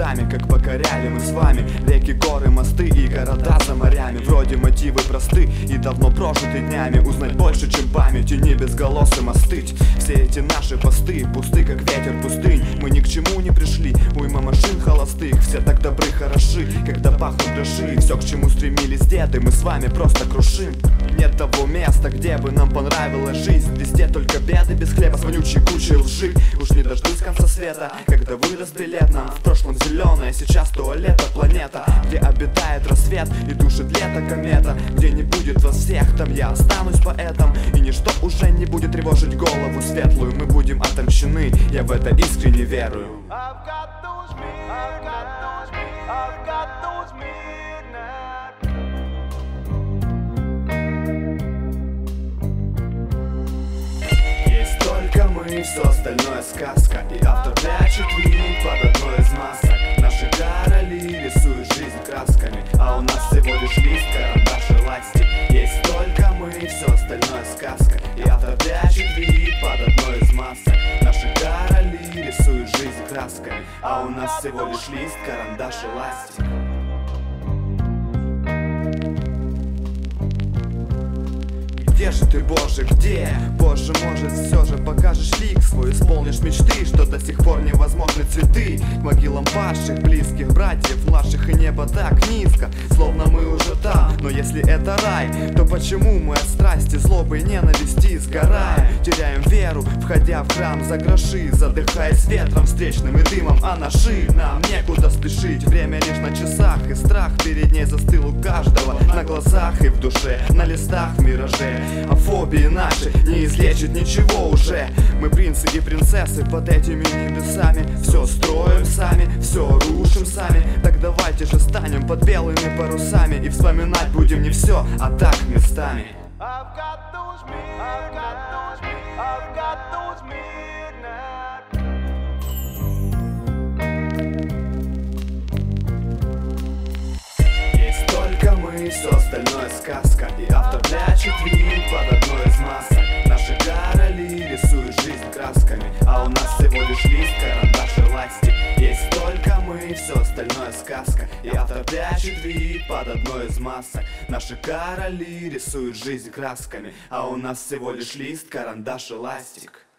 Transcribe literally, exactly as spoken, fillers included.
местами, как покоряли мы с вами реки, горы, мосты и города за морями. Вроде мотивы просты и давно прожиты днями. Узнать больше, чем память, и не безголосым остыть. Все эти наши посты пусты, как ветер пустынь. Мы ни к чему не пришли, уйма машин холостых. Все так добры, хороши, когда пахнут гроши. Все, к чему стремились деды, мы с вами просто крушим. Нет того места, где бы нам понравилась жизнь. Везде только беды, без хлеба с вонючей кучей лжи. Уж не дождусь конца света, когда вырос билет нам. В прошлом зеленая, сейчас туалета планета, где обитает рассвет и душит лето комета. Где не будет вас всех, там я останусь поэтом. И ничто уже не будет тревожить голову светлую. Мы будем отомщены, я в это искренне верую. Есть только мы, все остальное сказка. И автор прячет вину под одной из масок. Наши короли рисуют жизнь красками, а у нас всего лишь лист, карандаш и ластик. Есть только мы, все остальное сказка. И автор прячет вину под одной из масок. Наши короли рисуют жизнь красками, а у нас всего лишь лист, карандаш и ластик. Где же ты, Боже, где? Боже, может, все же покажешь лик свой, исполнишь мечты, что до сих пор невозможны цветы. К могилам павших, близких, братьев, младших, и небо так низко, словно мы уже там. Но если это рай, то почему мы от страсти, злобы и ненависти сгораем? Теряем веру, входя в храм за гроши, задыхаясь ветром встречным и дымом, а наши нам некуда спешить. Время лишь на часах, и страх перед ней застыл у каждого, на глазах и в душе, на листах в мираже. А фобии наши не излечит ничего уже. Мы принцы и принцессы под этими небесами. Все строим сами, все рушим сами. Так давайте же станем под белыми парусами и вспоминать будем не все, а так местами. Есть только мы, все остальное сказка. И автор прячет вину под одной из масок. Наши короли рисуют жизнь красками, а у нас всего лишь лист, карандаш и ластик. Есть только мы, все остальное сказка. И автор прячет вину под одной из масок. Наши короли рисуют жизнь красками, а у нас всего лишь лист, карандаш и ластик.